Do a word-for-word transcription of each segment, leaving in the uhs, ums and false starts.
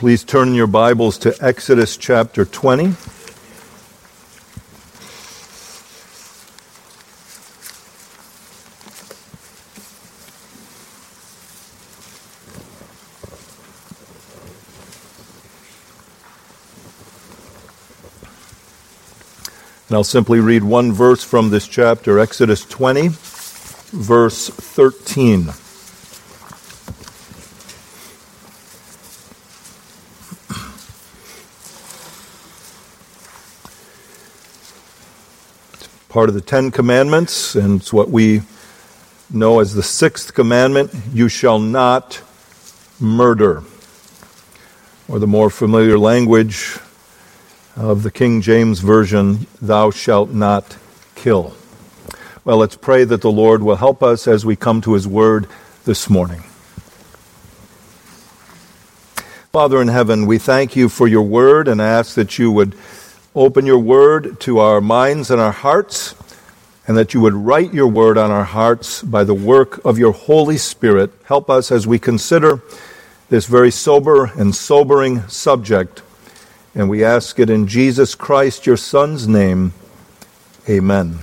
Please turn in your Bibles to Exodus chapter twenty. And I'll simply read one verse from this chapter, Exodus twenty, verse thirteen. Part of the Ten Commandments, and it's what we know as the sixth commandment, you shall not murder. Or the more familiar language of the King James Version, thou shalt not kill. Well, let's pray that the Lord will help us as we come to His Word this morning. Father in heaven, we thank You for Your Word and ask that You would open Your Word to our minds and our hearts, and that You would write Your Word on our hearts by the work of Your Holy Spirit. Help us as we consider this very sober and sobering subject, and we ask it in Jesus Christ, Your Son's name. Amen.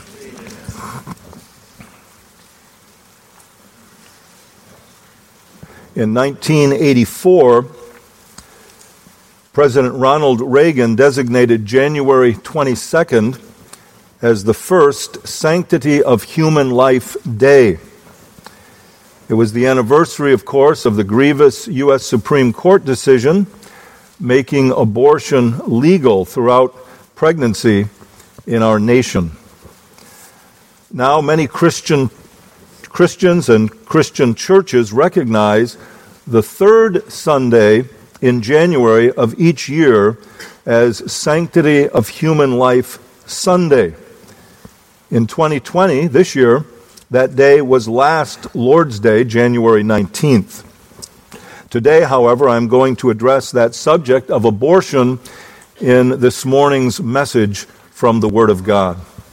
In nineteen eighty-four, President Ronald Reagan designated January twenty-second as the first Sanctity of Human Life Day. It was the anniversary, of course, of the grievous U S Supreme Court decision making abortion legal throughout pregnancy in our nation. Now, many Christian Christians and Christian churches recognize the third Sunday in January of each year as Sanctity of Human Life Sunday. In twenty twenty, this year, that day was last Lord's Day, January nineteenth. Today, however, I'm going to address that subject of abortion in this morning's message from the Word of God.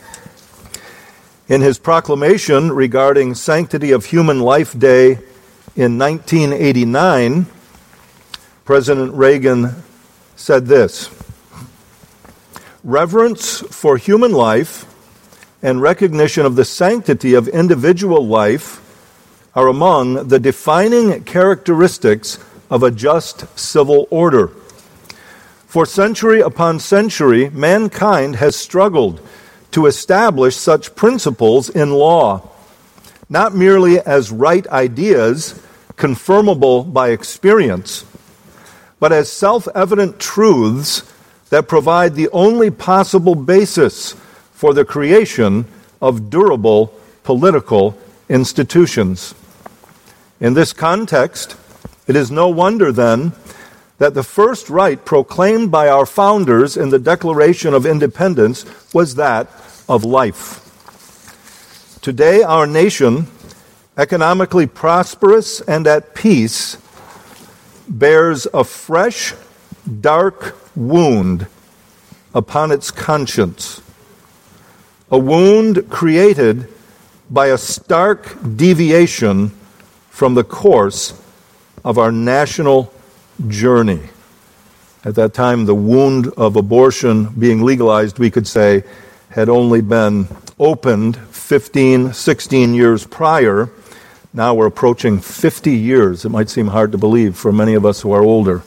In his proclamation regarding Sanctity of Human Life Day in nineteen eighty-nine, President Reagan said this: reverence for human life and recognition of the sanctity of individual life are among the defining characteristics of a just civil order. For century upon century, mankind has struggled to establish such principles in law, not merely as right ideas confirmable by experience, but as self-evident truths that provide the only possible basis for the creation of durable political institutions. In this context, it is no wonder then that the first right proclaimed by our founders in the Declaration of Independence was that of life. Today, our nation, economically prosperous and at peace, bears a fresh, dark wound upon its conscience. A wound created by a stark deviation from the course of our national journey. At that time, the wound of abortion being legalized, we could say, had only been opened fifteen, sixteen years prior. Now we're approaching fifty years. It might seem hard to believe for many of us who are older.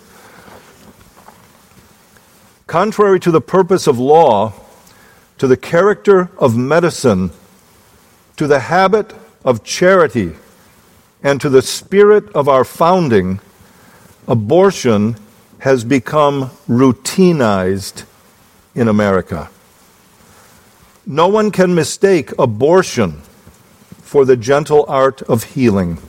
Contrary to the purpose of law, to the character of medicine, to the habit of charity, and to the spirit of our founding, abortion has become routinized in America. No one can mistake abortion for the gentle art of healing.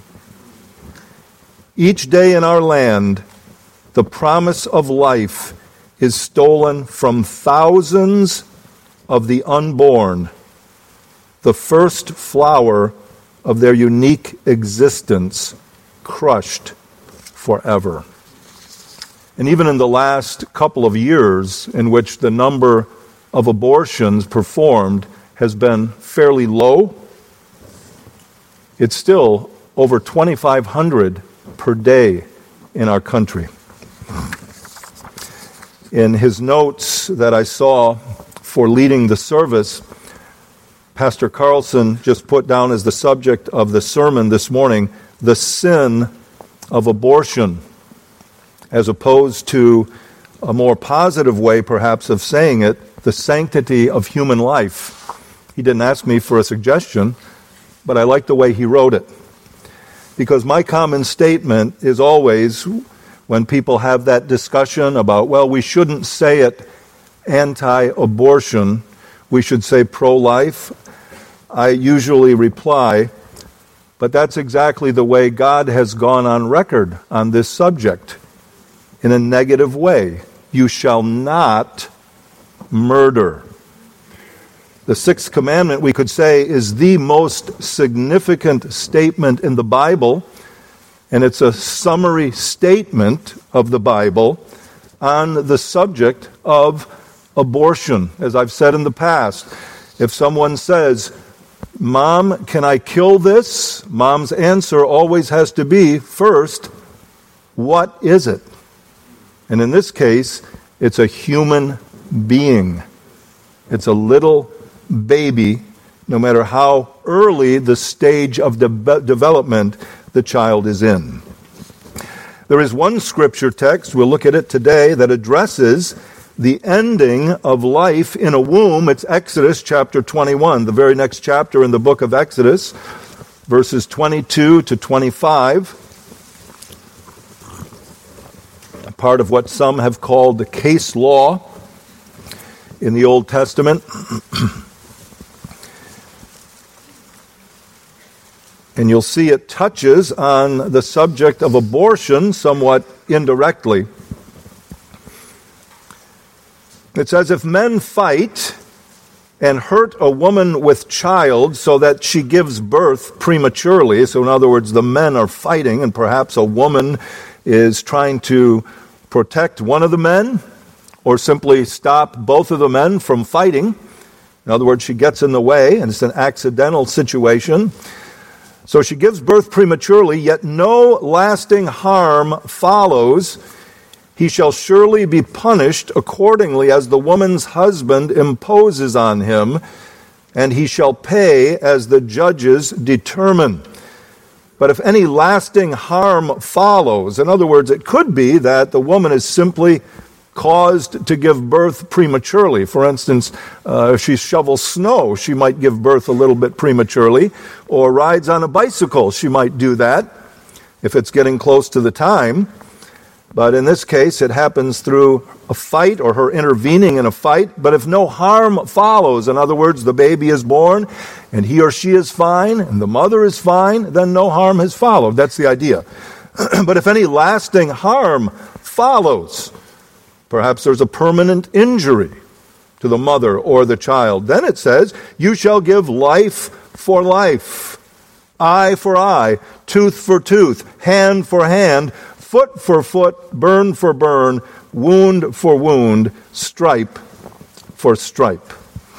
Each day in our land, the promise of life is stolen from thousands of the unborn, the first flower of their unique existence crushed forever. And even in the last couple of years, in which the number of abortions performed has been fairly low, it's still over twenty-five hundred per day in our country. In his notes that I saw for leading the service, Pastor Carlson just put down as the subject of the sermon this morning, the sin of abortion, as opposed to a more positive way perhaps of saying it, the sanctity of human life. He didn't ask me for a suggestion, but I like the way he wrote it. Because my common statement is always, when people have that discussion about, well, we shouldn't say it anti-abortion, we should say pro-life, I usually reply, but that's exactly the way God has gone on record on this subject, in a negative way. You shall not murder. The sixth commandment, we could say, is the most significant statement in the Bible, and it's a summary statement of the Bible on the subject of abortion. As I've said in the past, if someone says, Mom, can I kill this? Mom's answer always has to be, first, what is it? And in this case, it's a human being. It's a little baby, no matter how early the stage of de- development the child is in. There is one scripture text, we'll look at it today, that addresses the ending of life in a womb. It's Exodus chapter twenty-one, the very next chapter in the book of Exodus, verses twenty-two to twenty-five. A part of what some have called the case law in the Old Testament. And you'll see it touches on the subject of abortion somewhat indirectly. It says, if men fight and hurt a woman with child so that she gives birth prematurely, so in other words, the men are fighting and perhaps a woman is trying to protect one of the men or simply stop both of the men from fighting. In other words, she gets in the way and it's an accidental situation. So she gives birth prematurely, yet no lasting harm follows. He shall surely be punished accordingly as the woman's husband imposes on him, and he shall pay as the judges determine. But if any lasting harm follows, in other words, it could be that the woman is simply caused to give birth prematurely. For instance, uh, if she shovels snow, she might give birth a little bit prematurely, or rides on a bicycle, she might do that if it's getting close to the time. But in this case, it happens through a fight or her intervening in a fight. But if no harm follows, in other words, the baby is born and he or she is fine and the mother is fine, then no harm has followed. That's the idea. But if any lasting harm follows, perhaps there's a permanent injury to the mother or the child, then it says, you shall give life for life, eye for eye, tooth for tooth, hand for hand, foot for foot, burn for burn, wound for wound, stripe for stripe.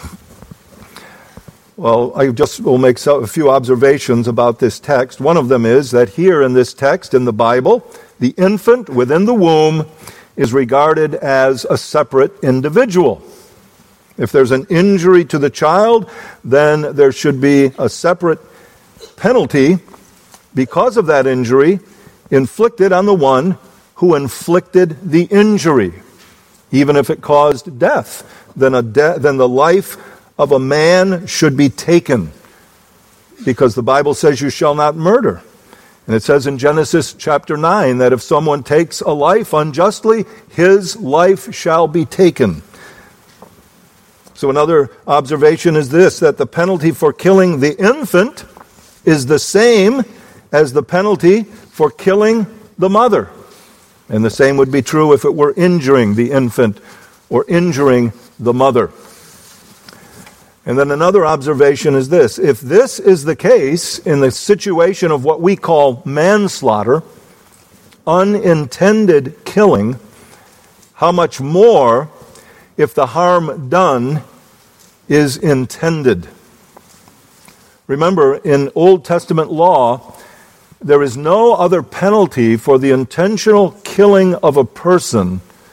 Well, I just will make a few observations about this text. One of them is that here in this text in the Bible, the infant within the womb is regarded as a separate individual. If there's an injury to the child, then there should be a separate penalty because of that injury inflicted on the one who inflicted the injury. Even if it caused death, then, a de- then the life of a man should be taken, because the Bible says you shall not murder. And it says in Genesis chapter nine that if someone takes a life unjustly, his life shall be taken. So another observation is this, that the penalty for killing the infant is the same as the penalty for killing the mother. And the same would be true if it were injuring the infant or injuring the mother. And then another observation is this. If this is the case in the situation of what we call manslaughter, unintended killing, how much more if the harm done is intended? Remember, in Old Testament law, there is no other penalty for the intentional killing of a person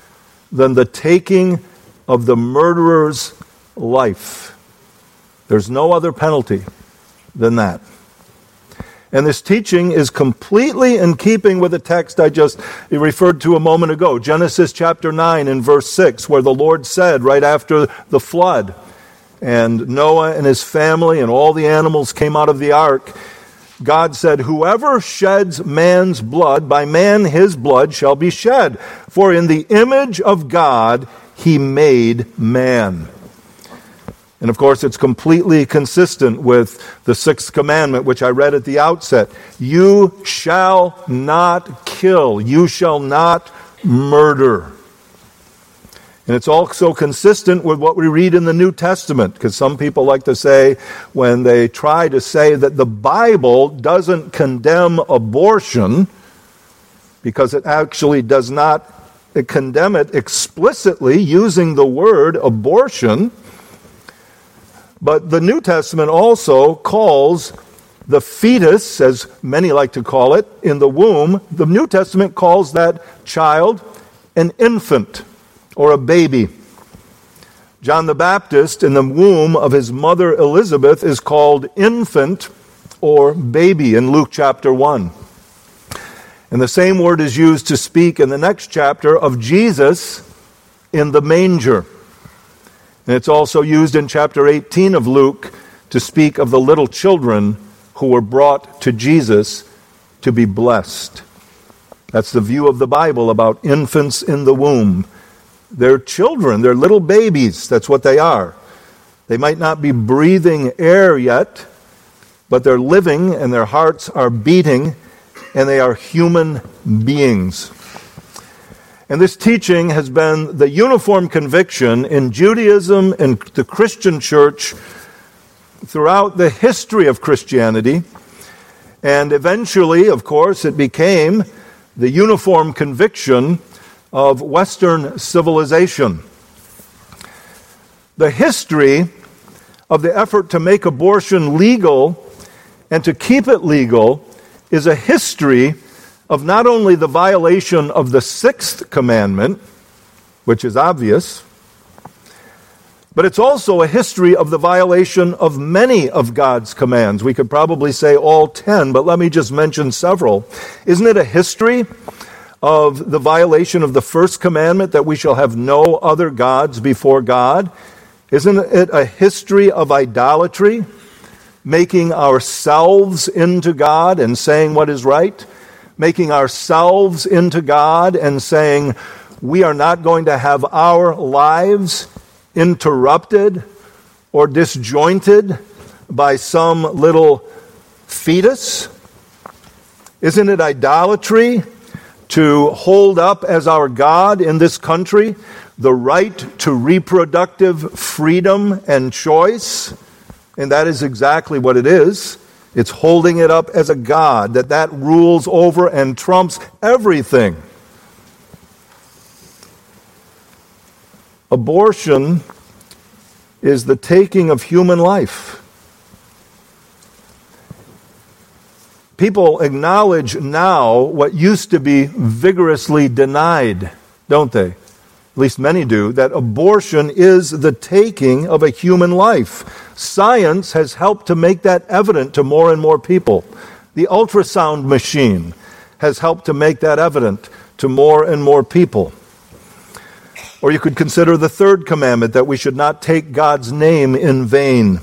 than the taking of the murderer's life. There's no other penalty than that. And this teaching is completely in keeping with the text I just referred to a moment ago, Genesis chapter nine and verse six, where the Lord said right after the flood, and Noah and his family and all the animals came out of the ark, God said, "Whoever sheds man's blood, by man his blood shall be shed. For in the image of God he made man." And of course, it's completely consistent with the sixth commandment, which I read at the outset. You shall not kill. You shall not murder. And it's also consistent with what we read in the New Testament, because some people like to say, when they try to say that the Bible doesn't condemn abortion, because it actually does not condemn it explicitly using the word abortion, but the New Testament also calls the fetus, as many like to call it, in the womb, the New Testament calls that child an infant or a baby. John the Baptist, in the womb of his mother Elizabeth, is called infant or baby in Luke chapter one. And the same word is used to speak in the next chapter of Jesus in the manger. And it's also used in chapter eighteen of Luke to speak of the little children who were brought to Jesus to be blessed. That's the view of the Bible about infants in the womb. They're children, they're little babies, that's what they are. They might not be breathing air yet, but they're living and their hearts are beating, and they are human beings. And this teaching has been the uniform conviction in Judaism and the Christian church throughout the history of Christianity. And eventually, of course, it became the uniform conviction of Western civilization. The history of the effort to make abortion legal and to keep it legal is a history of not only the violation of the sixth commandment, which is obvious, but it's also a history of the violation of many of God's commands. We could probably say all ten, but let me just mention several. Isn't it a history of the violation of the first commandment, that we shall have no other gods before God? Isn't it a history of idolatry, making ourselves into God and saying what is right? Making ourselves into God and saying we are not going to have our lives interrupted or disjointed by some little fetus? Isn't it idolatry to hold up as our God in this country the right to reproductive freedom and choice? And that is exactly what it is. It's holding it up as a God, that that rules over and trumps everything. Abortion is the taking of human life. People acknowledge now what used to be vigorously denied, don't they? At least many do, that abortion is the taking of a human life. Science has helped to make that evident to more and more people. The ultrasound machine has helped to make that evident to more and more people. Or you could consider the third commandment, that we should not take God's name in vain.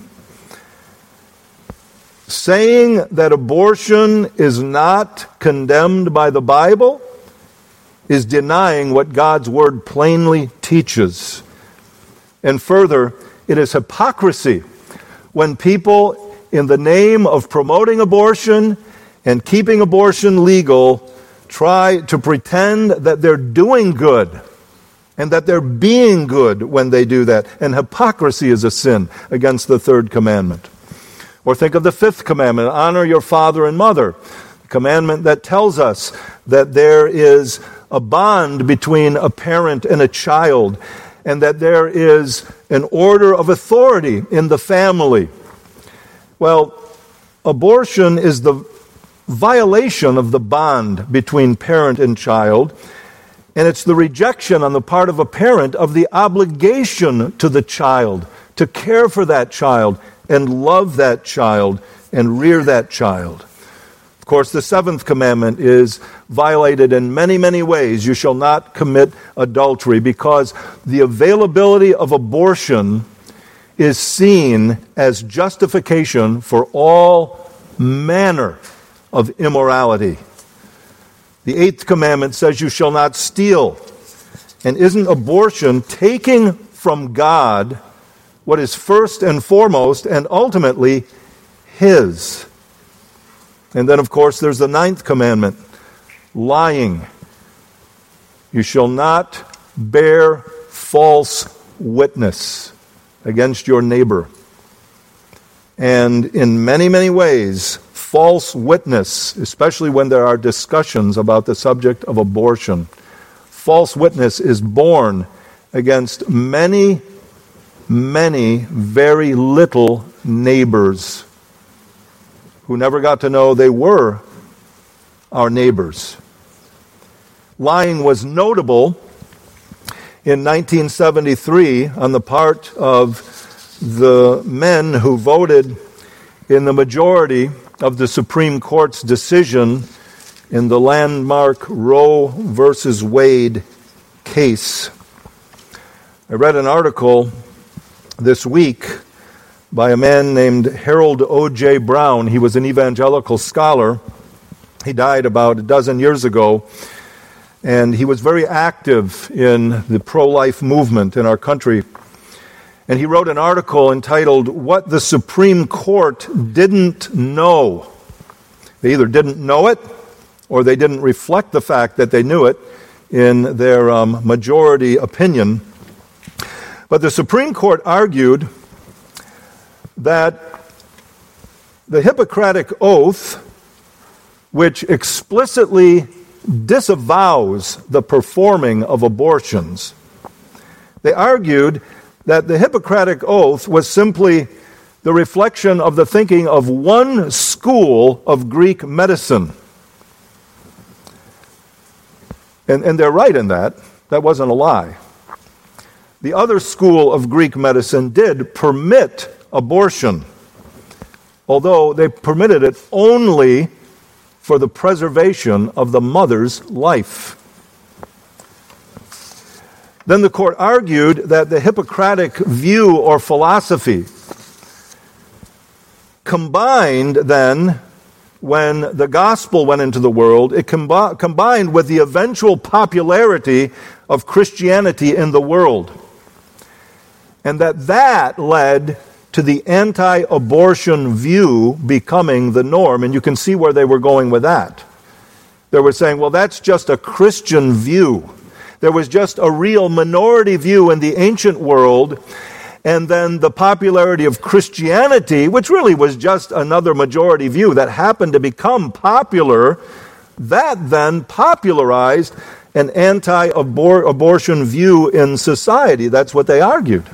Saying that abortion is not condemned by the Bible is denying what God's word plainly teaches. And further, it is hypocrisy when people, in the name of promoting abortion and keeping abortion legal, try to pretend that they're doing good and that they're being good when they do that. And hypocrisy is a sin against the third commandment. Or think of the fifth commandment, honor your father and mother. A commandment that tells us that there is a bond between a parent and a child, and that there is an order of authority in the family. Well, abortion is the violation of the bond between parent and child, And it's the rejection on the part of a parent of the obligation to the child, to care for that child and love that child and rear that child. Of course, the seventh commandment is violated in many, many ways. You shall not commit adultery, because the availability of abortion is seen as justification for all manner of immorality. The eighth commandment says you shall not steal. And isn't abortion taking from God what is first and foremost and ultimately His? And then, of course, there's the ninth commandment, lying. You shall not bear false witness against your neighbor. And in many, many ways, false witness, especially when there are discussions about the subject of abortion, false witness is borne against many, many very little neighbors who never got to know they were our neighbors. Lying was notable in nineteen seventy-three on the part of the men who voted in the majority of the Supreme Court's decision in the landmark Roe versus Wade case. I read an article this week by a man named Harold O J Brown. He was an evangelical scholar. He died about a dozen years ago, and he was very active in the pro-life movement in our country. And he wrote an article entitled, "What the Supreme Court Didn't Know." They either didn't know it, or they didn't reflect the fact that they knew it in their um, majority opinion. But the Supreme Court argued that the Hippocratic Oath, which explicitly disavows the performing of abortions, they argued that the Hippocratic Oath was simply the reflection of the thinking of one school of Greek medicine. And, and they're right in that. That wasn't a lie. The other school of Greek medicine did permit abortion, although they permitted it only for the preservation of the mother's life. Then the court argued that the Hippocratic view or philosophy combined then, when the gospel went into the world, it combi- combined with the eventual popularity of Christianity in the world. And that that led to the anti-abortion view becoming the norm. And you can see where they were going with that. They were saying, well, that's just a Christian view. There was just a real minority view in the ancient world, and then the popularity of Christianity, which really was just another majority view that happened to become popular, that then popularized an anti-abortion view in society. That's what they argued.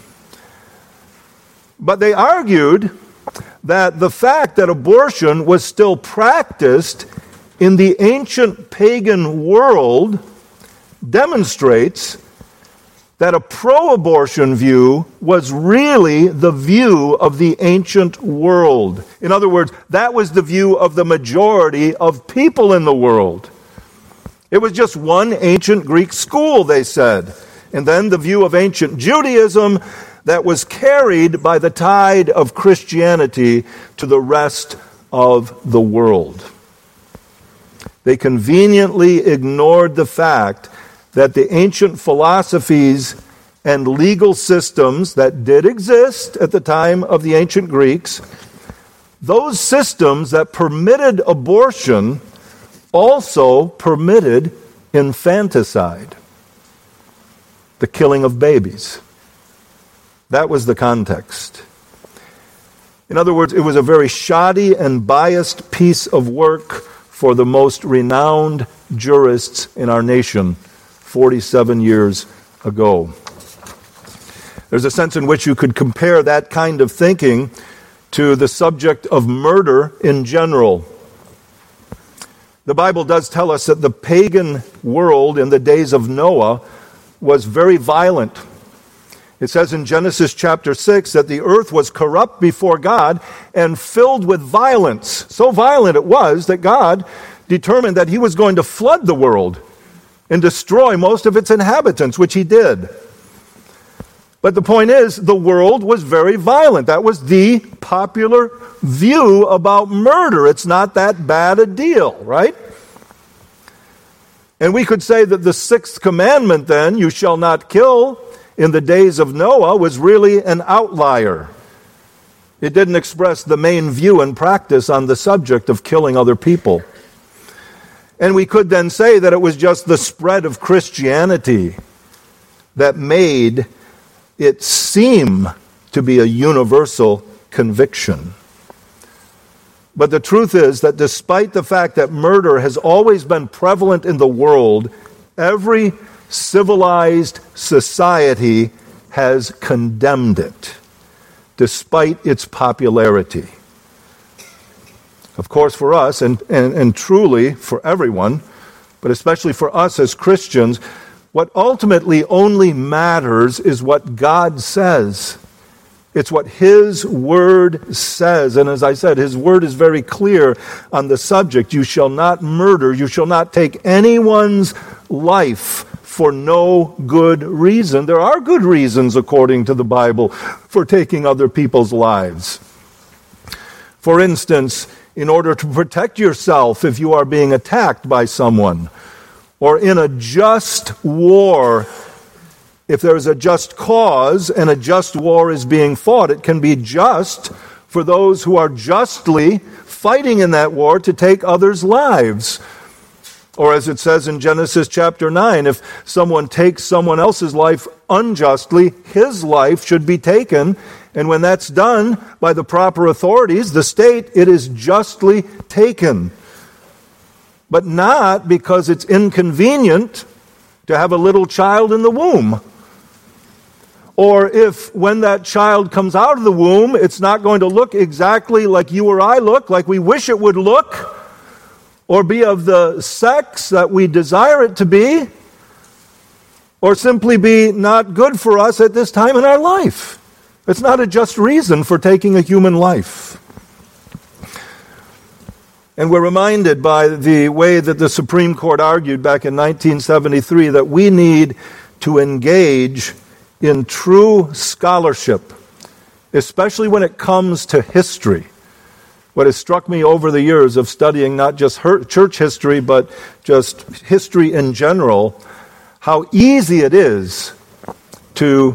But they argued that the fact that abortion was still practiced in the ancient pagan world demonstrates that a pro-abortion view was really the view of the ancient world. In other words, that was the view of the majority of people in the world. It was just one ancient Greek school, they said. And then the view of ancient Judaism that was carried by the tide of Christianity to the rest of the world. They conveniently ignored the fact that the ancient philosophies and legal systems that did exist at the time of the ancient Greeks, those systems that permitted abortion also permitted infanticide, the killing of babies. That was the context. In other words, it was a very shoddy and biased piece of work for the most renowned jurists in our nation forty-seven years ago. There's a sense in which you could compare that kind of thinking to the subject of murder in general. The Bible does tell us that the pagan world in the days of Noah was very violent. It says in Genesis chapter six that the earth was corrupt before God and filled with violence. So violent it was that God determined that he was going to flood the world and destroy most of its inhabitants, which he did. But the point is, the world was very violent. That was the popular view about murder. It's not that bad a deal, right? And we could say that the sixth commandment then, you shall not kill, in the days of Noah was really an outlier. It didn't express the main view and practice on the subject of killing other people. And we could then say that it was just the spread of Christianity that made it seem to be a universal conviction. But the truth is that despite the fact that murder has always been prevalent in the world, every civilized society has condemned it, despite its popularity. Of course, for us, and, and, and truly for everyone, but especially for us as Christians, what ultimately only matters is what God says. It's what His Word says. And as I said, His Word is very clear on the subject. You shall not murder. You shall not take anyone's life for no good reason. There are good reasons, according to the Bible, for taking other people's lives. For instance, in order to protect yourself if you are being attacked by someone, or in a just war, if there is a just cause and a just war is being fought, it can be just for those who are justly fighting in that war to take others' lives. Or as it says in Genesis chapter nine, if someone takes someone else's life unjustly, his life should be taken. And when that's done by the proper authorities, the state, it is justly taken. But not because it's inconvenient to have a little child in the womb. Or if when that child comes out of the womb, it's not going to look exactly like you or I look, like we wish it would look, or be of the sex that we desire it to be, or simply be not good for us at this time in our life. It's not a just reason for taking a human life. And we're reminded by the way that the Supreme Court argued back in nineteen seventy-three that we need to engage in true scholarship, especially when it comes to history. What has struck me over the years of studying not just her- church history, but just history in general, how easy it is to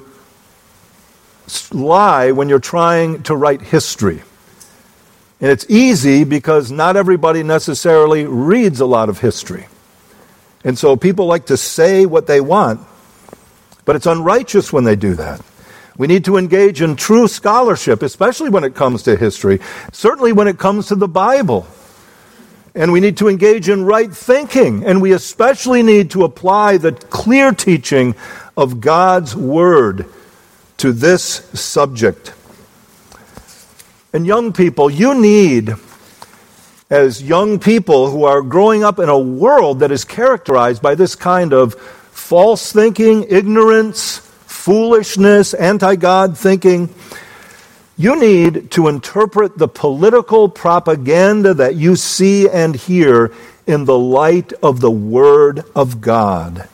lie when you're trying to write history. And it's easy because not everybody necessarily reads a lot of history. And so people like to say what they want, but it's unrighteous when they do that. We need to engage in true scholarship, especially when it comes to history, certainly when it comes to the Bible. And we need to engage in right thinking, and we especially need to apply the clear teaching of God's Word to this subject. And young people, you need, as young people who are growing up in a world that is characterized by this kind of false thinking, ignorance, foolishness, anti-God thinking, you need to interpret the political propaganda that you see and hear in the light of the Word of God.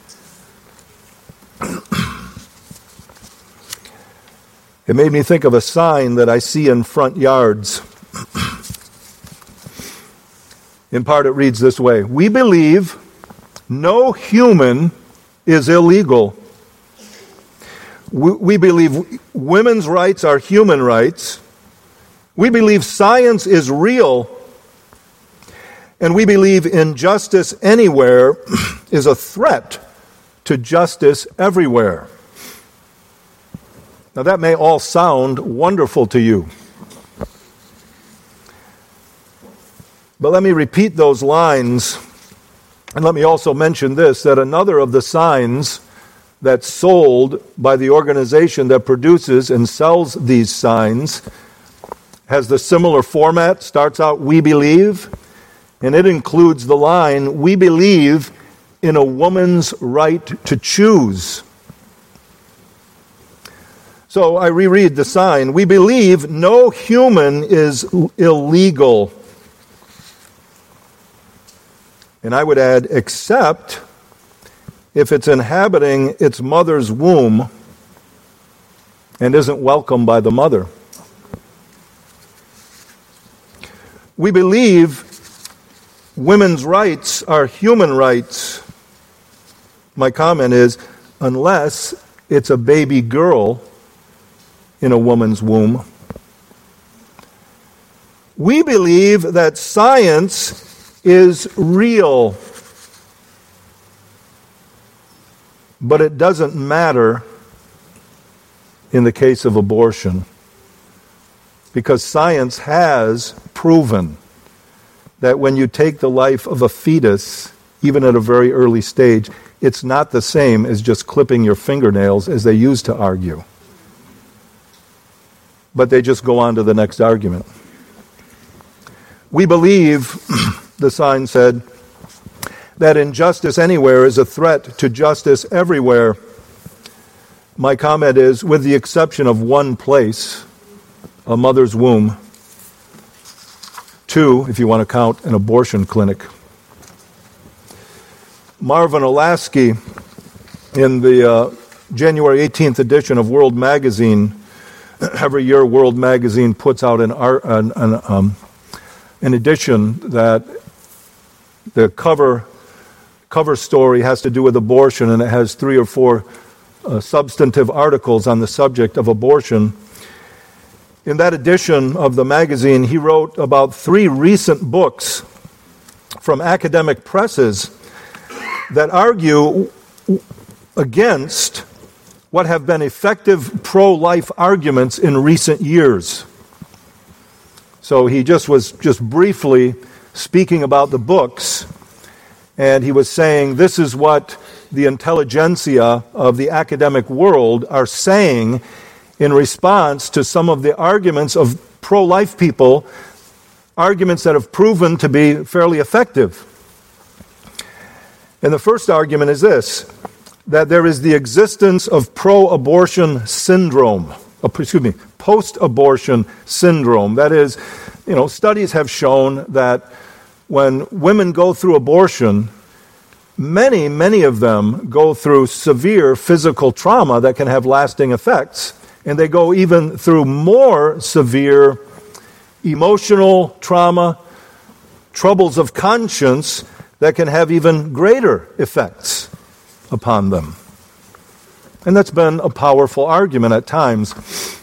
It made me think of a sign that I see in front yards. In part, it reads this way: "We believe no human is illegal. We, we believe women's rights are human rights. We believe science is real. And we believe injustice anywhere is a threat to justice everywhere." Now that may all sound wonderful to you. But let me repeat those lines, and let me also mention this, that another of the signs that's sold by the organization that produces and sells these signs has the similar format, starts out "We believe," And it includes the line, "We believe in a woman's right to choose." So I reread the sign. "We believe no human is illegal." And I would add, except if it's inhabiting its mother's womb and isn't welcomed by the mother. We believe women's rights are human rights. My comment is, unless it's a baby girl in a woman's womb. We believe that science is real, but it doesn't matter in the case of abortion, because science has proven that when you take the life of a fetus, even at a very early stage, it's not the same as just clipping your fingernails, as they used to argue. But they just go on to the next argument. We believe, the sign said, that injustice anywhere is a threat to justice everywhere. My comment is, with the exception of one place, a mother's womb. Two, if you want to count an abortion clinic. Marvin Olasky, in the uh, January eighteenth edition of World Magazine, every year World Magazine puts out an, art, an, an, um, an edition that the cover cover story has to do with abortion, and it has three or four uh, substantive articles on the subject of abortion. In that edition of the magazine, he wrote about three recent books from academic presses that argue against what have been effective pro-life arguments in recent years. So he just was just briefly speaking about the books, and he was saying this is what the intelligentsia of the academic world are saying in response to some of the arguments of pro-life people, arguments that have proven to be fairly effective. And the first argument is this, that there is the existence of pro-abortion syndrome, excuse me, post-abortion syndrome. That is, you know, studies have shown that when women go through abortion, many, many of them go through severe physical trauma that can have lasting effects. And they go even through more severe emotional trauma, troubles of conscience that can have even greater effects upon them. And that's been a powerful argument at times.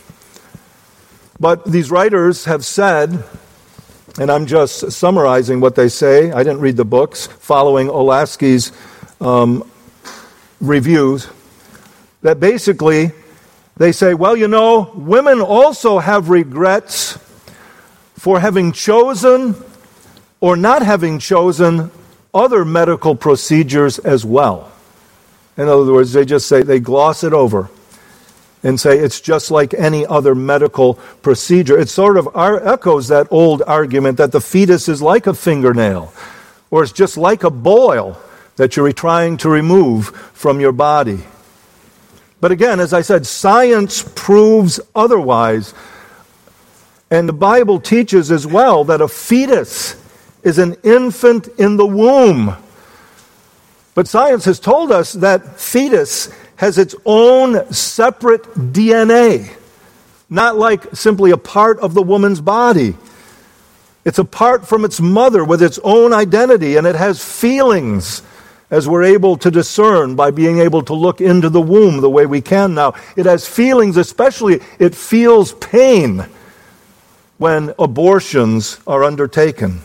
But these writers have said, and I'm just summarizing what they say, I didn't read the books, following Olasky's um, reviews, that basically they say, well, you know, women also have regrets for having chosen or not having chosen other medical procedures as well. In other words, they just say, they gloss it over and say it's just like any other medical procedure. It sort of echoes that old argument that the fetus is like a fingernail, or it's just like a boil that you're trying to remove from your body. But again, as I said, science proves otherwise. And the Bible teaches as well that a fetus is an infant in the womb. But science has told us that fetus has its own separate D N A, not like simply a part of the woman's body. It's apart from its mother with its own identity, and it has feelings, as we're able to discern by being able to look into the womb the way we can now. It has feelings, especially it feels pain when abortions are undertaken.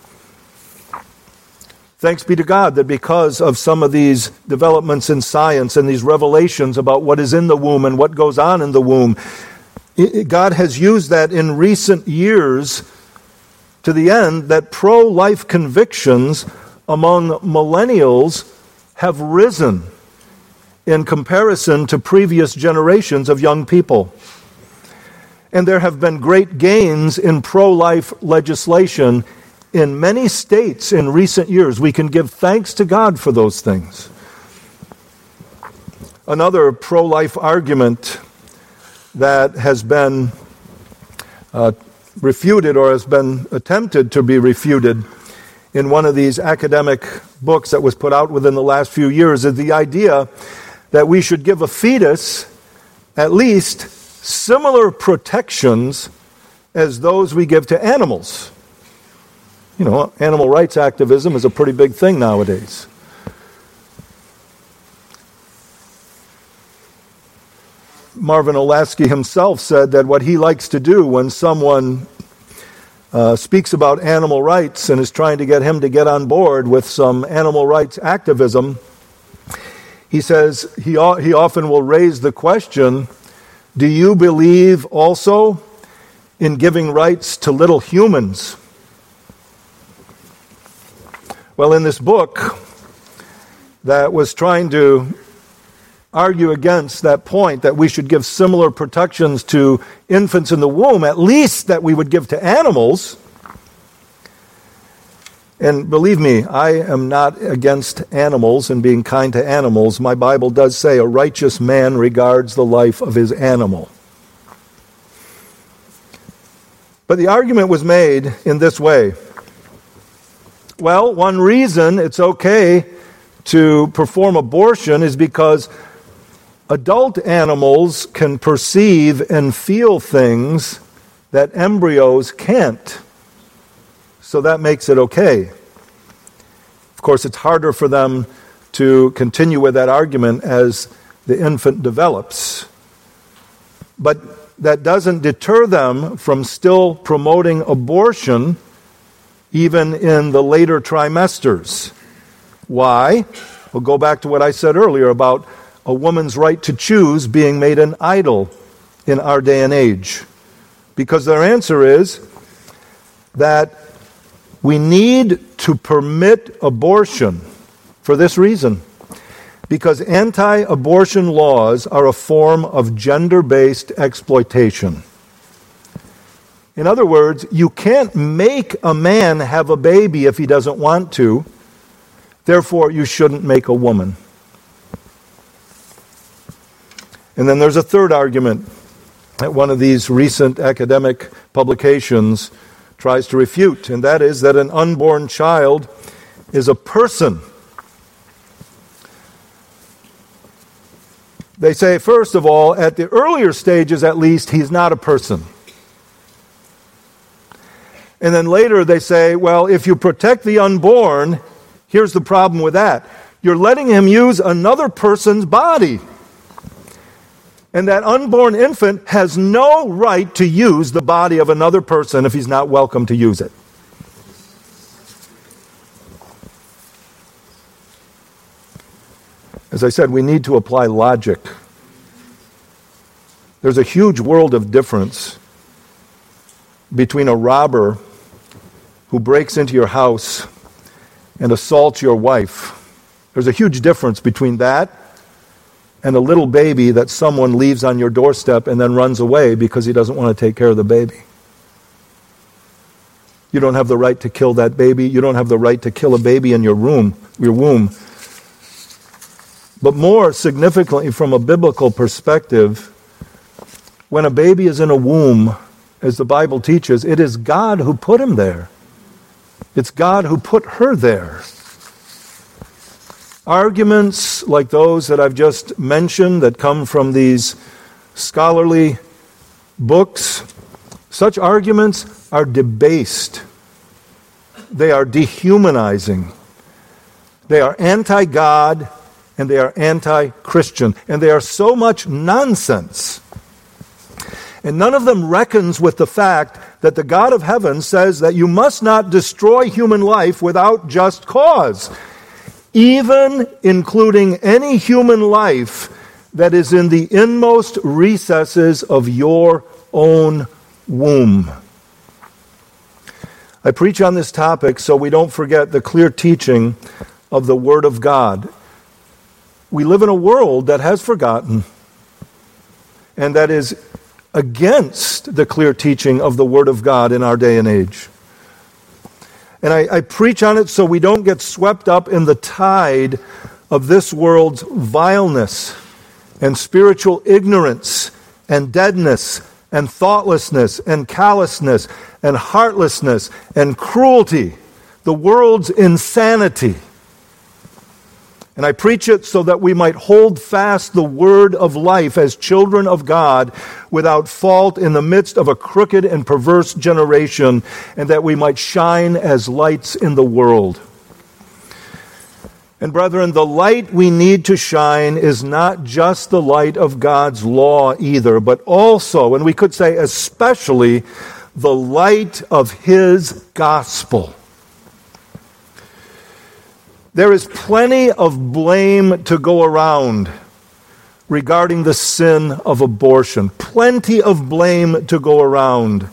Thanks be to God that because of some of these developments in science and these revelations about what is in the womb and what goes on in the womb, God has used that in recent years to the end that pro-life convictions among millennials have risen in comparison to previous generations of young people. And there have been great gains in pro-life legislation in many states in recent years. We can give thanks to God for those things. Another pro-life argument that has been uh, refuted or has been attempted to be refuted in one of these academic books that was put out within the last few years is the idea that we should give a fetus at least similar protections as those we give to animals. You know, animal rights activism is a pretty big thing nowadays. Marvin Olasky himself said that what he likes to do when someone uh, speaks about animal rights and is trying to get him to get on board with some animal rights activism, he says he, he often will raise the question, do you believe also in giving rights to little humans? Well, in this book that was trying to argue against that point that we should give similar protections to infants in the womb, at least that we would give to animals. And believe me, I am not against animals and being kind to animals. My Bible does say a righteous man regards the life of his animal. But the argument was made in this way. Well, one reason it's okay to perform abortion is because adult animals can perceive and feel things that embryos can't. So that makes it okay. Of course, it's harder for them to continue with that argument as the infant develops. But that doesn't deter them from still promoting abortion even in the later trimesters. Why? We'll go back to what I said earlier about a woman's right to choose being made an idol in our day and age. Because their answer is that we need to permit abortion for this reason. Because anti-abortion laws are a form of gender-based exploitation. In other words, you can't make a man have a baby if he doesn't want to. Therefore, you shouldn't make a woman. And then there's a third argument that one of these recent academic publications tries to refute, and that is that an unborn child is a person. They say, first of all, at the earlier stages at least, he's not a person. And then later they say, well, if you protect the unborn, here's the problem with that. You're letting him use another person's body. And that unborn infant has no right to use the body of another person if he's not welcome to use it. As I said, we need to apply logic. There's a huge world of difference between a robber who breaks into your house and assaults your wife. There's a huge difference between that and a little baby that someone leaves on your doorstep and then runs away because he doesn't want to take care of the baby. You don't have the right to kill that baby. You don't have the right to kill a baby in your room, your womb. But more significantly, from a biblical perspective, when a baby is in a womb, as the Bible teaches, it is God who put him there. It's God who put her there. Arguments like those that I've just mentioned that come from these scholarly books, such arguments are debased. They are dehumanizing. They are anti-God and they are anti-Christian. And they are so much nonsense. And none of them reckons with the fact that the God of heaven says that you must not destroy human life without just cause, even including any human life that is in the inmost recesses of your own womb. I preach on this topic so we don't forget the clear teaching of the Word of God. We live in a world that has forgotten and that is against the clear teaching of the Word of God in our day and age. And I, I preach on it so we don't get swept up in the tide of this world's vileness and spiritual ignorance and deadness and thoughtlessness and callousness and heartlessness and cruelty, the world's insanity. And I preach it so that we might hold fast the word of life as children of God without fault in the midst of a crooked and perverse generation, and that we might shine as lights in the world. And brethren, the light we need to shine is not just the light of God's law either, but also, and we could say especially, the light of His gospel. There is plenty of blame to go around regarding the sin of abortion. Plenty of blame to go around.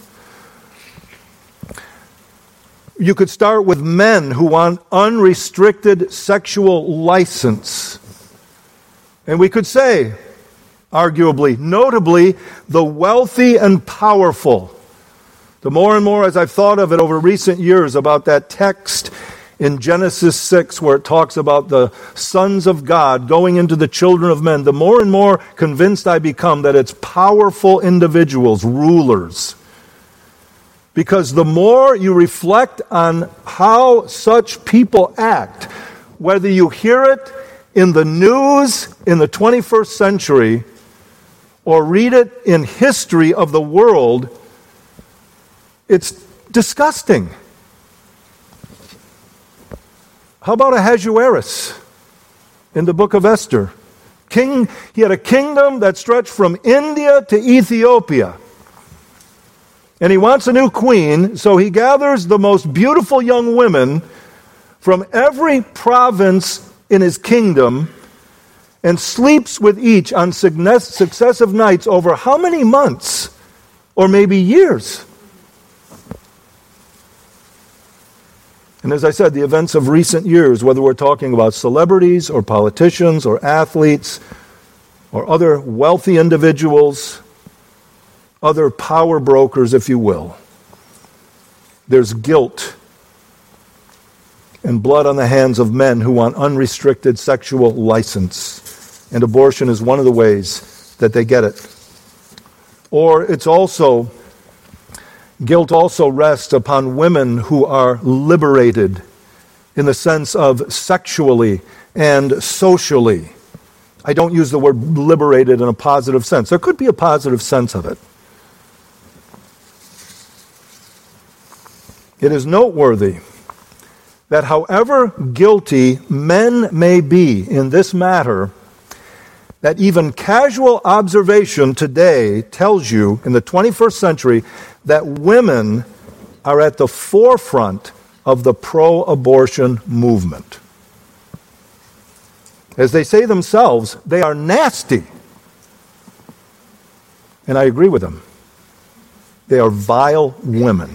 You could start with men who want unrestricted sexual license. And we could say, arguably, notably, the wealthy and powerful. The more and more as I've thought of it over recent years about that text in Genesis six, where it talks about the sons of God going into the children of men, the more and more convinced I become that it's powerful individuals, rulers. Because the more you reflect on how such people act, whether you hear it in the news in the twenty-first century or read it in history of the world, it's disgusting. How about Ahasuerus in the book of Esther? King, he had a kingdom that stretched from India to Ethiopia. And he wants a new queen, so he gathers the most beautiful young women from every province in his kingdom and sleeps with each on successive nights over how many months? Or maybe years. And as I said, the events of recent years, whether we're talking about celebrities or politicians or athletes or other wealthy individuals, other power brokers, if you will, there's guilt and blood on the hands of men who want unrestricted sexual license. And abortion is one of the ways that they get it. Or it's also, guilt also rests upon women who are liberated in the sense of sexually and socially. I don't use the word liberated in a positive sense. There could be a positive sense of it. It is noteworthy that however guilty men may be in this matter, that even casual observation today tells you in the twenty-first century that women are at the forefront of the pro-abortion movement. As they say themselves, they are nasty. And I agree with them. They are vile women.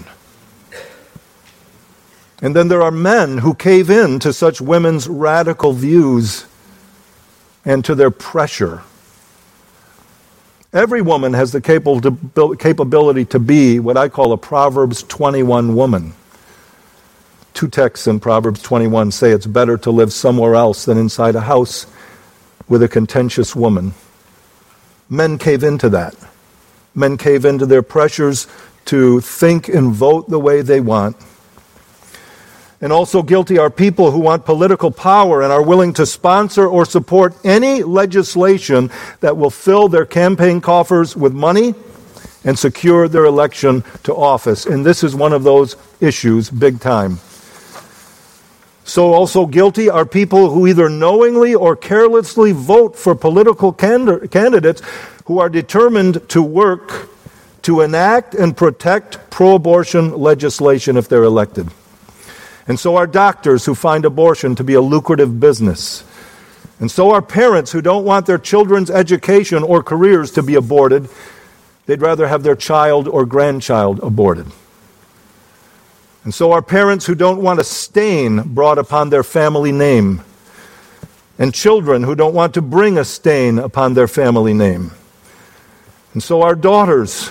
And then there are men who cave in to such women's radical views and to their pressure. Every woman has the capability to be what I call a Proverbs twenty-one woman. Two texts in Proverbs twenty-one say it's better to live somewhere else than inside a house with a contentious woman. Men cave into that. Men cave into their pressures to think and vote the way they want. And also guilty are people who want political power and are willing to sponsor or support any legislation that will fill their campaign coffers with money and secure their election to office. And this is one of those issues, big time. So also guilty are people who either knowingly or carelessly vote for political cand- candidates who are determined to work to enact and protect pro-abortion legislation if they're elected. And so are doctors who find abortion to be a lucrative business. And so are parents who don't want their children's education or careers to be aborted. They'd rather have their child or grandchild aborted. And so are parents who don't want a stain brought upon their family name. And children who don't want to bring a stain upon their family name. And so are daughters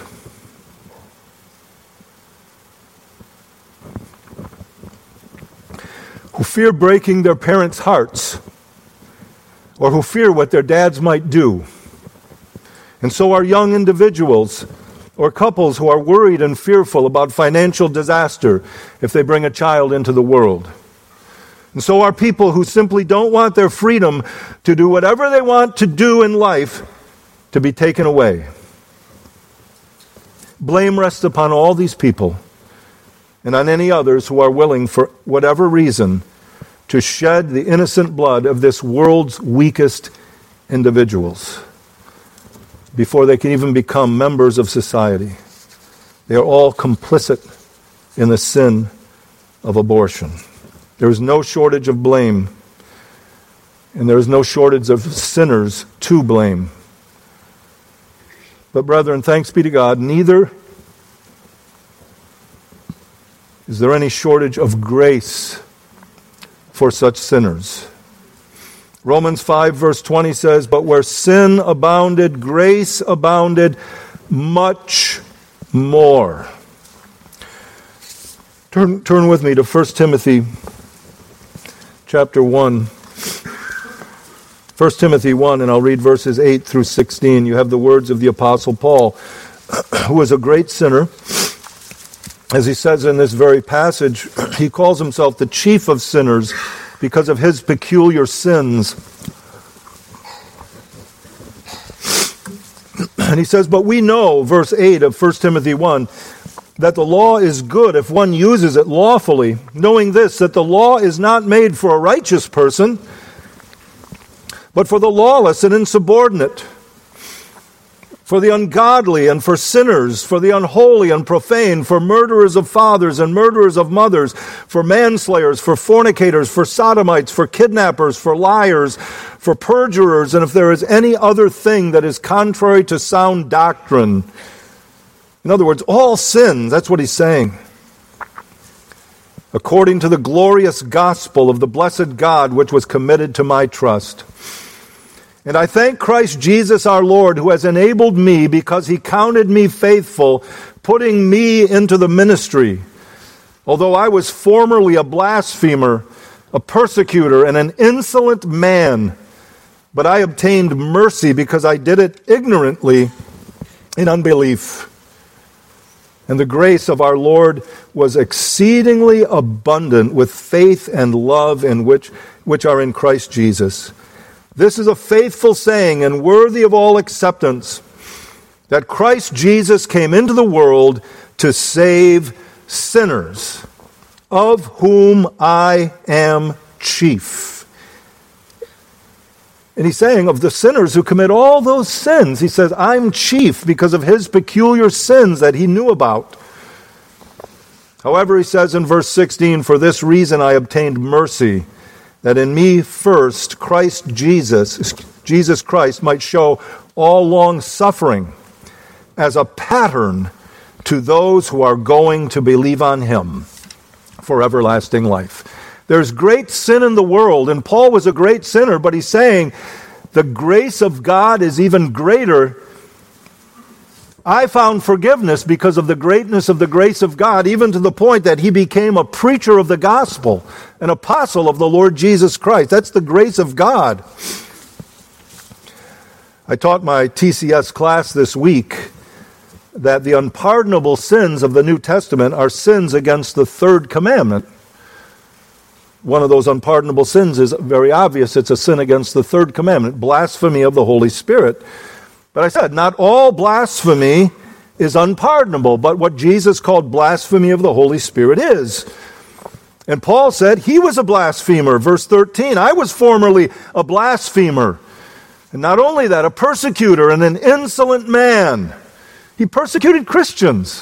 who fear breaking their parents' hearts, or who fear what their dads might do. And so are young individuals or couples who are worried and fearful about financial disaster if they bring a child into the world. And so are people who simply don't want their freedom to do whatever they want to do in life to be taken away. Blame rests upon all these people and on any others who are willing, for whatever reason, to shed the innocent blood of this world's weakest individuals before they can even become members of society. They are all complicit in the sin of abortion. There is no shortage of blame, and there is no shortage of sinners to blame. But brethren, thanks be to God, neither is there any shortage of grace for such sinners. Romans five verse twenty says, "But where sin abounded, grace abounded much more." Turn, turn with me to First Timothy chapter one. First Timothy one, and I'll read verses eight through sixteen. You have the words of the Apostle Paul, who was a great sinner. As he says in this very passage, he calls himself the chief of sinners because of his peculiar sins. And he says, "But we know," verse eight of First Timothy one, "that the law is good if one uses it lawfully, knowing this, that the law is not made for a righteous person, but for the lawless and insubordinate, for the ungodly and for sinners, for the unholy and profane, for murderers of fathers and murderers of mothers, for manslayers, for fornicators, for sodomites, for kidnappers, for liars, for perjurers, and if there is any other thing that is contrary to sound doctrine." In other words, all sins, that's what he's saying. "According to the glorious gospel of the blessed God, which was committed to my trust. And I thank Christ Jesus our Lord, who has enabled me, because he counted me faithful, putting me into the ministry. Although I was formerly a blasphemer, a persecutor, and an insolent man, but I obtained mercy because I did it ignorantly in unbelief. And the grace of our Lord was exceedingly abundant with faith and love in which, which are in Christ Jesus. This is a faithful saying and worthy of all acceptance, that Christ Jesus came into the world to save sinners, of whom I am chief." And he's saying of the sinners who commit all those sins, he says, I'm chief because of his peculiar sins that he knew about. However, he says in verse sixteen, "For this reason I obtained mercy, that in me first Christ Jesus, Jesus Christ might show all long suffering as a pattern to those who are going to believe on him for everlasting life." There's great sin in the world, and Paul was a great sinner, but he's saying the grace of God is even greater. I found forgiveness because of the greatness of the grace of God, even to the point that he became a preacher of the gospel, an apostle of the Lord Jesus Christ. That's the grace of God. I taught my T C S class this week that the unpardonable sins of the New Testament are sins against the third commandment. One of those unpardonable sins is very obvious. It's a sin against the third commandment, blasphemy of the Holy Spirit. But I said, not all blasphemy is unpardonable, but what Jesus called blasphemy of the Holy Spirit is. And Paul said he was a blasphemer. Verse thirteen, "I was formerly a blasphemer. And not only that, a persecutor and an insolent man." He persecuted Christians.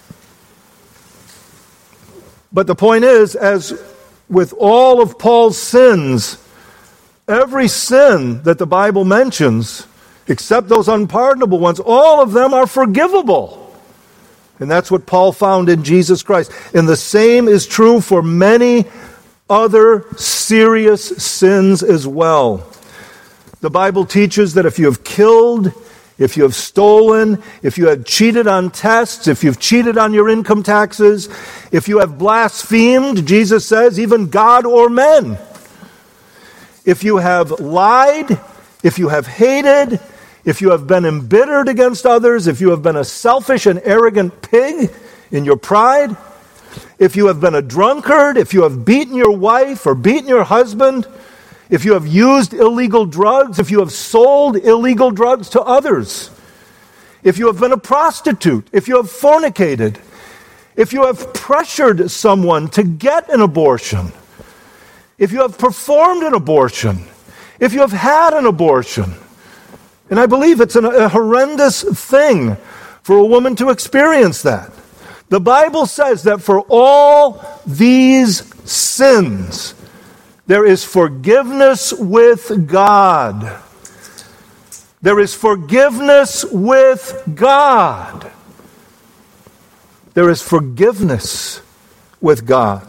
But the point is, as with all of Paul's sins, every sin that the Bible mentions, except those unpardonable ones, all of them are forgivable. And that's what Paul found in Jesus Christ. And the same is true for many other serious sins as well. The Bible teaches that if you have killed, if you have stolen, if you have cheated on tests, if you've cheated on your income taxes, if you have blasphemed, Jesus says, even God or men, if you have lied, if you have hated, if you have been embittered against others, if you have been a selfish and arrogant pig in your pride, if you have been a drunkard, if you have beaten your wife or beaten your husband, if you have used illegal drugs, if you have sold illegal drugs to others, if you have been a prostitute, if you have fornicated, if you have pressured someone to get an abortion, if you have performed an abortion, if you have had an abortion, and I believe it's an, a horrendous thing for a woman to experience that. The Bible says that for all these sins, there is forgiveness with God. There is forgiveness with God. There is forgiveness with God.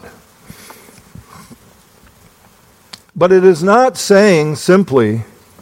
But it is not saying simply,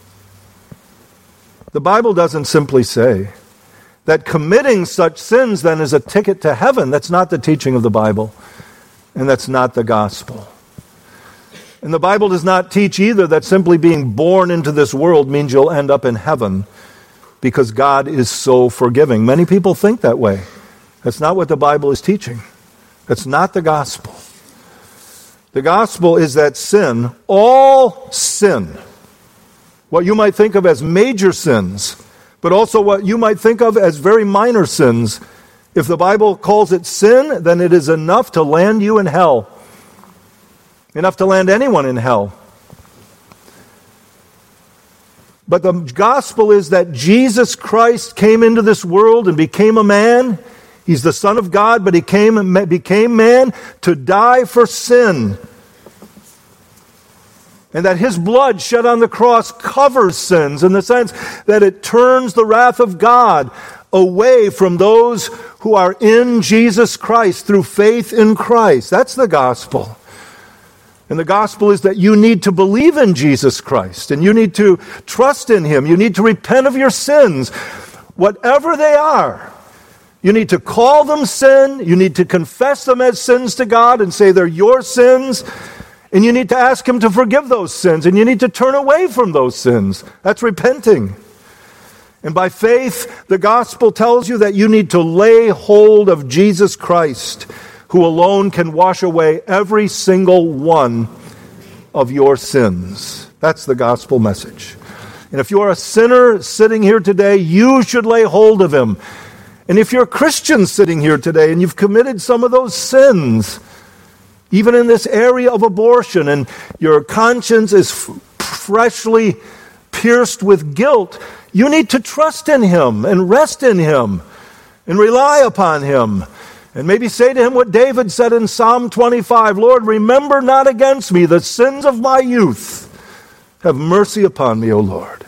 the Bible doesn't simply say that committing such sins then is a ticket to heaven. That's not the teaching of the Bible, and that's not the gospel. And the Bible does not teach either that simply being born into this world means you'll end up in heaven because God is so forgiving. Many people think that way. That's not what the Bible is teaching. That's not the gospel. The gospel is that sin, all sin, what you might think of as major sins, but also what you might think of as very minor sins, if the Bible calls it sin, then it is enough to land you in hell. Enough to land anyone in hell. But the gospel is that Jesus Christ came into this world and became a man. He's the Son of God, but he came, became man to die for sin. And that his blood shed on the cross covers sins in the sense that it turns the wrath of God away from those who are in Jesus Christ through faith in Christ. That's the gospel. And the gospel is that you need to believe in Jesus Christ, and you need to trust in him. You need to repent of your sins, whatever they are. You need to call them sin. You need to confess them as sins to God and say they're your sins. And you need to ask him to forgive those sins. And you need to turn away from those sins. That's repenting. And by faith, the gospel tells you that you need to lay hold of Jesus Christ, who alone can wash away every single one of your sins. That's the gospel message. And if you are a sinner sitting here today, you should lay hold of him. And if you're a Christian sitting here today and you've committed some of those sins, even in this area of abortion, and your conscience is f- freshly pierced with guilt, you need to trust in him and rest in him and rely upon him. And maybe say to him what David said in Psalm twenty-five, Lord, remember not against me the sins of my youth. Have mercy upon me, O Lord.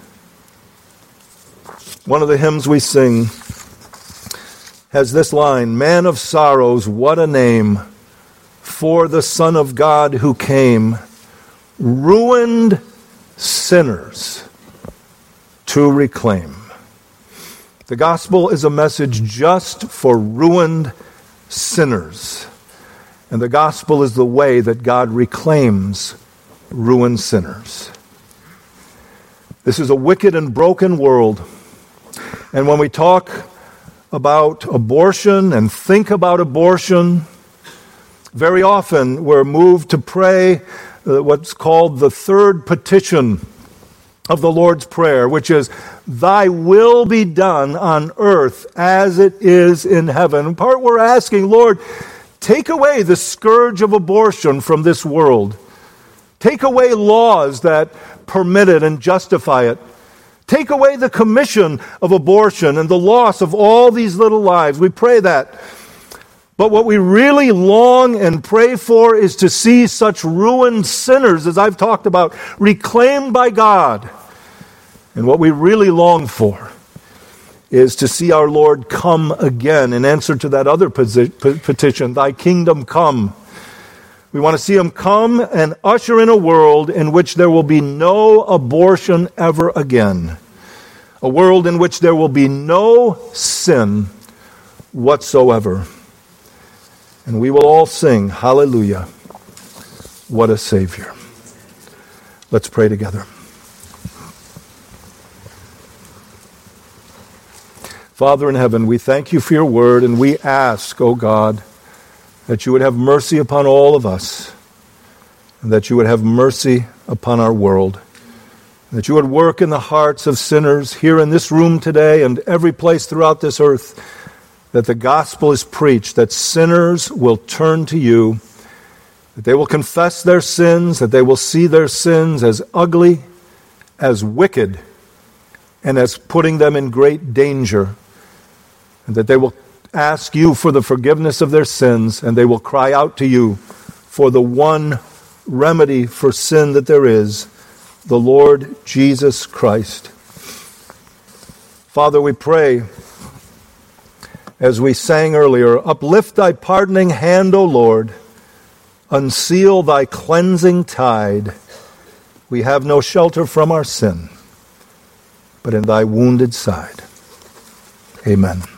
One of the hymns we sing has this line, Man of sorrows, what a name for the Son of God who came, ruined sinners to reclaim. The gospel is a message just for ruined sinners. And the gospel is the way that God reclaims ruined sinners. This is a wicked and broken world. And when we talk about abortion and think about abortion, very often we're moved to pray uh, what's called the third petition of the Lord's Prayer, which is, Thy will be done on earth as it is in heaven. In part, we're asking, Lord, take away the scourge of abortion from this world. Take away laws that permit it and justify it. Take away the commission of abortion and the loss of all these little lives. We pray that. But what we really long and pray for is to see such ruined sinners, as I've talked about, reclaimed by God. And what we really long for is to see our Lord come again in answer to that other petition, Thy kingdom come. We want to see him come and usher in a world in which there will be no abortion ever again. A a world in which there will be no sin whatsoever. And we will all sing, hallelujah, what a Savior. Let's pray together. Father in heaven, we thank you for your word, and we ask, O God, that you would have mercy upon all of us, and that you would have mercy upon our world, and that you would work in the hearts of sinners here in this room today and every place throughout this earth, that the gospel is preached, that sinners will turn to you, that they will confess their sins, that they will see their sins as ugly, as wicked, and as putting them in great danger, and that they will ask you for the forgiveness of their sins, and they will cry out to you for the one remedy for sin that there is, the Lord Jesus Christ. Father, we pray, as we sang earlier, uplift thy pardoning hand, O Lord, unseal thy cleansing tide. We have no shelter from our sin, but in thy wounded side. Amen.